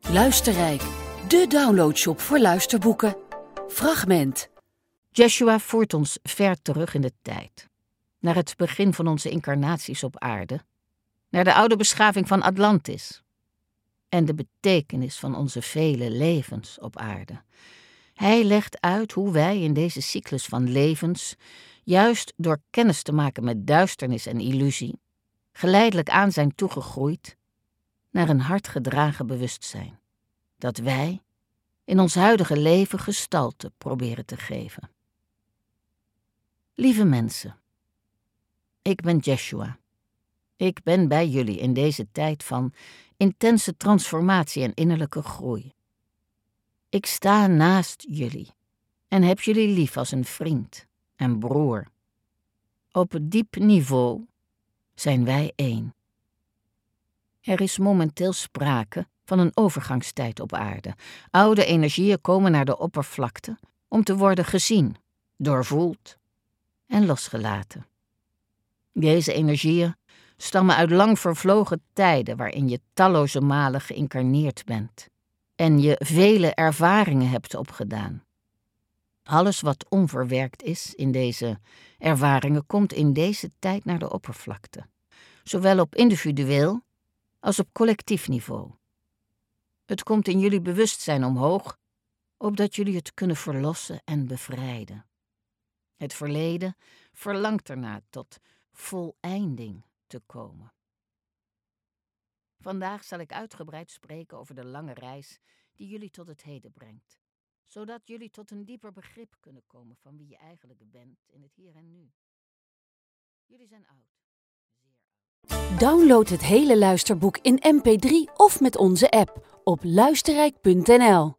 Luisterrijk, de downloadshop voor luisterboeken. Fragment. Jeshua voert ons ver terug in de tijd. Naar het begin van onze incarnaties op aarde. Naar de oude beschaving van Atlantis. En de betekenis van onze vele levens op aarde. Hij legt uit hoe wij in deze cyclus van levens, juist door kennis te maken met duisternis en illusie, geleidelijk aan zijn toegegroeid naar een hardgedragen bewustzijn, dat wij in ons huidige leven gestalte proberen te geven. Lieve mensen, ik ben Jeshua. Ik ben bij jullie in deze tijd van intense transformatie en innerlijke groei. Ik sta naast jullie en heb jullie lief als een vriend en broer. Op diep niveau zijn wij één. Er is momenteel sprake van een overgangstijd op aarde. Oude energieën komen naar de oppervlakte om te worden gezien, doorvoeld en losgelaten. Deze energieën stammen uit lang vervlogen tijden waarin je talloze malen geïncarneerd bent en je vele ervaringen hebt opgedaan. Alles wat onverwerkt is in deze ervaringen komt in deze tijd naar de oppervlakte, zowel op individueel als op collectief niveau. Het komt in jullie bewustzijn omhoog, opdat jullie het kunnen verlossen en bevrijden. Het verleden verlangt ernaar tot voleinding te komen. Vandaag zal ik uitgebreid spreken over de lange reis die jullie tot het heden brengt, zodat jullie tot een dieper begrip kunnen komen van wie je eigenlijk bent in het hier en nu. Jullie zijn oud. Download het hele luisterboek in MP3 of met onze app op luisterrijk.nl.